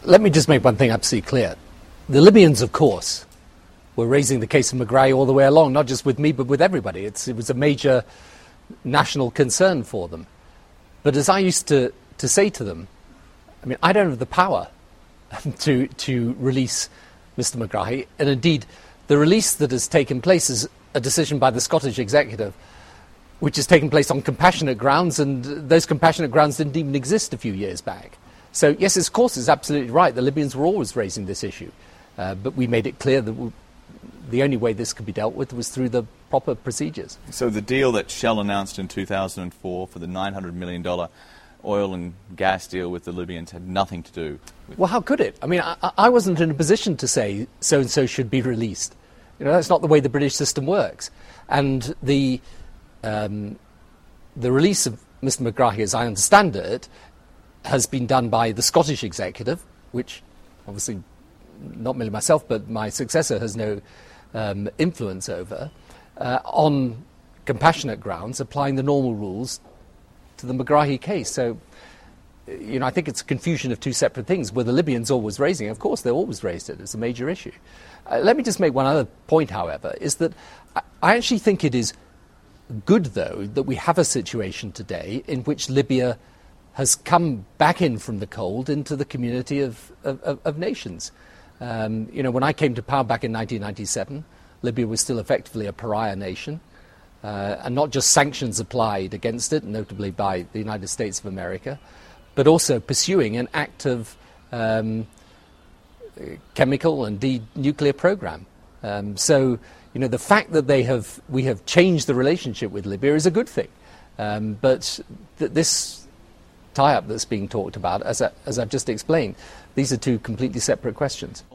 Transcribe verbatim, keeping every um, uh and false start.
let me just make one thing absolutely clear. The Libyans, of course, were raising the case of Megrahi all the way along, not just with me, but with everybody. It's, it was a major national concern for them. But as I used to, to say to them, I mean, I don't have the power to, to release Mister Megrahi. And indeed, the release that has taken place is a decision by the Scottish executive, which has taken place on compassionate grounds, and those compassionate grounds didn't even exist a few years back. So, yes, of course, it's absolutely right. The Libyans were always raising this issue. Uh, but we made it clear that we, the only way this could be dealt with was through the proper procedures. So the deal that Shell announced in two thousand four for the nine hundred million dollars oil and gas deal with the Libyans had nothing to do with... Well, how could it? I mean, I, I wasn't in a position to say so-and-so should be released. You know, that's not the way the British system works. And the, um, the release of Mister Megrahi, as I understand it, has been done by the Scottish executive, which obviously not merely myself, but my successor has no um, influence over, uh, on compassionate grounds, applying the normal rules to the Megrahi case. So, you know, I think it's a confusion of two separate things. Were the Libyans always raising it? Of course, they always raised it. It's a major issue. Uh, let me just make one other point, however, is that I, I actually think it is good, though, that we have a situation today in which Libya has come back in from the cold into the community of, of, of, of nations. Um, you know, when I came to power back in nineteen ninety-seven, Libya was still effectively a pariah nation, uh, and not just sanctions applied against it, notably by the United States of America, but also pursuing an active um, chemical and indeed nuclear program. Um, so, you know, the fact that they have we have changed the relationship with Libya is a good thing. Um, but th- this tie-up that's being talked about, as, I, as I've just explained, these are two completely separate questions.